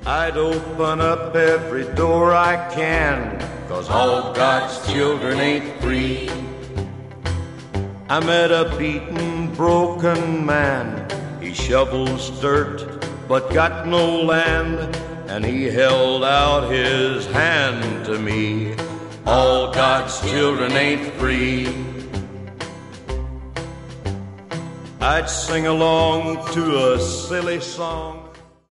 I'd open up every door I can, 'cause all God's children ain't free. I met a beaten, broken man. He shovels dirt, but got no land, and he held out his hand to me. All God's children ain't free. I'd sing along to a silly song.